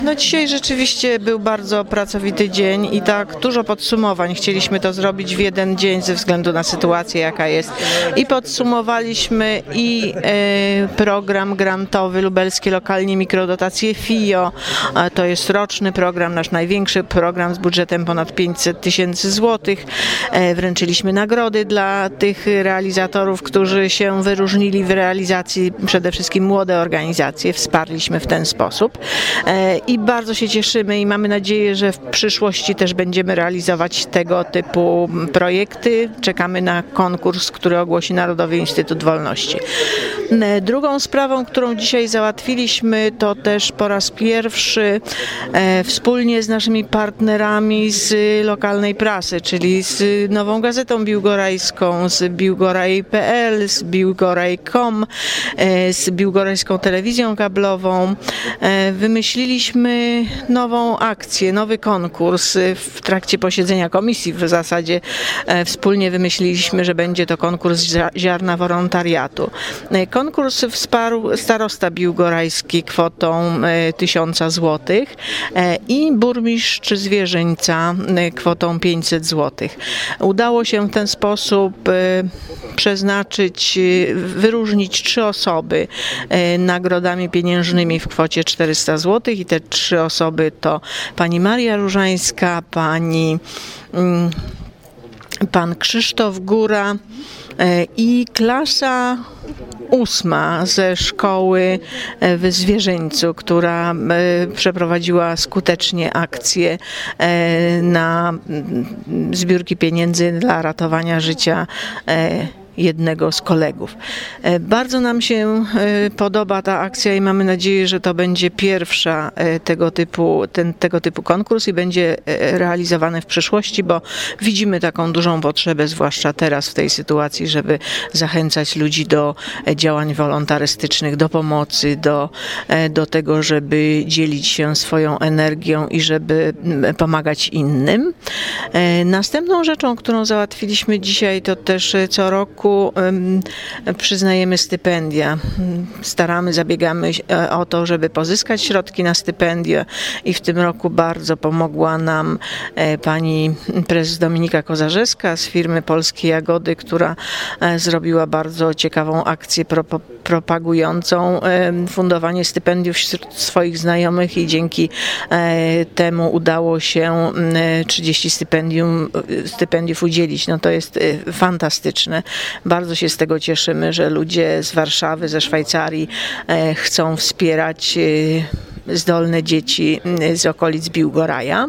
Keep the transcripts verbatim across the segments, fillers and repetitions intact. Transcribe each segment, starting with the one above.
No dzisiaj rzeczywiście był bardzo pracowity dzień i tak dużo podsumowań. Chcieliśmy to zrobić w jeden dzień ze względu na sytuację, jaka jest. I podsumowaliśmy i e, program grantowy Lubelskie Lokalnie Mikrodotacje F I O. E, to jest roczny program, nasz największy program z budżetem ponad pięćset tysięcy złotych. E, wręczyliśmy nagrody dla tych realizatorów, którzy się wyróżnili w realizacji, przede wszystkim młode organizacje. Wsparliśmy w ten sposób. E, I bardzo się cieszymy i mamy nadzieję, że w przyszłości też będziemy realizować tego typu projekty. Czekamy na konkurs, który ogłosi Narodowy Instytut Wolności. Drugą sprawą, którą dzisiaj załatwiliśmy, to też po raz pierwszy e, wspólnie z naszymi partnerami z lokalnej prasy, czyli z Nową Gazetą Biłgorajską, z biłgoraj kropka p l, z biłgoraj kropka com, e, z Biłgorajską Telewizją Kablową, e, wymyśliliśmy nową akcję, nowy konkurs. W trakcie posiedzenia komisji w zasadzie e, wspólnie wymyśliliśmy, że będzie to konkurs ziarna wolontariatu. E, konkurs wsparł starosta biłgorajski kwotą e, tysiąca złotych e, i burmistrz Zwierzyńca e, kwotą pięćset złotych. Udało się w ten sposób e, przeznaczyć, e, wyróżnić trzy osoby e, nagrodami pieniężnymi w kwocie czterysta złotych i te trzy osoby to pani Maria Różańska, pani mm, pan Krzysztof Góra e, i klasa ósma ze szkoły w Zwierzyńcu, która przeprowadziła skutecznie akcję na zbiórki pieniędzy dla ratowania życia jednego z kolegów. Bardzo nam się podoba ta akcja i mamy nadzieję, że to będzie pierwsza tego typu, ten, tego typu konkurs i będzie realizowany w przyszłości, bo widzimy taką dużą potrzebę, zwłaszcza teraz w tej sytuacji, żeby zachęcać ludzi do działań wolontarystycznych, do pomocy, do, do tego, żeby dzielić się swoją energią i żeby pomagać innym. Następną rzeczą, którą załatwiliśmy dzisiaj, to też co roku przyznajemy stypendia. Staramy, zabiegamy o to, żeby pozyskać środki na stypendia i w tym roku bardzo pomogła nam pani prezes Dominika Kozarzewska z firmy Polskie Jagody, która zrobiła bardzo ciekawą akcję propagującą fundowanie stypendiów wśród swoich znajomych i dzięki temu udało się trzydzieści stypendium, stypendiów udzielić. No to jest fantastyczne. Bardzo się z tego cieszymy, że ludzie z Warszawy, ze Szwajcarii chcą wspierać zdolne dzieci z okolic Biłgoraja.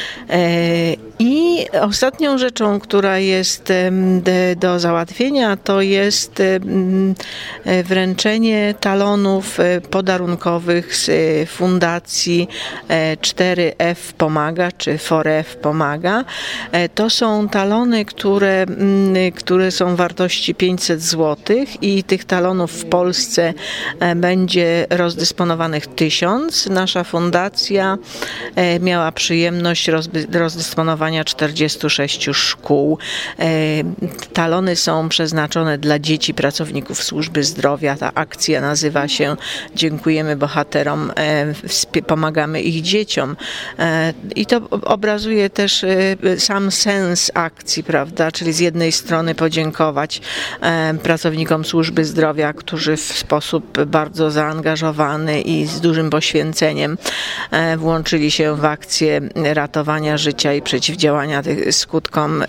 I ostatnią rzeczą, która jest do załatwienia, to jest wręczenie talonów podarunkowych z Fundacji cztery F Pomaga, czy cztery F Pomaga. To są talony, które, które są wartości pięćset złotych i tych talonów w Polsce będzie rozdysponowanych tysiąc. Nasza fundacja miała przyjemność rozdysponowania czterdziestu sześciu szkół. Talony są przeznaczone dla dzieci pracowników służby zdrowia. Ta akcja nazywa się Dziękujemy bohaterom, pomagamy ich dzieciom. I to obrazuje też sam sens akcji, prawda? Czyli z jednej strony podziękować pracownikom służby zdrowia, którzy w sposób bardzo zaangażowany i z dużym poświęceniem włączyli się w akcję ratowania życia i przeciwdziałania tych skutkom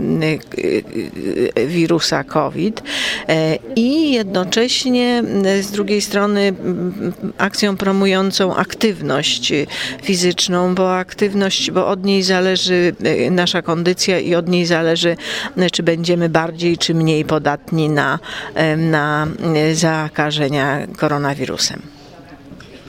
wirusa COVID i jednocześnie z drugiej strony akcją promującą aktywność fizyczną, bo aktywność, bo od niej zależy nasza kondycja i od niej zależy, czy będziemy bardziej czy mniej podatni na, na zakażenia koronawirusem.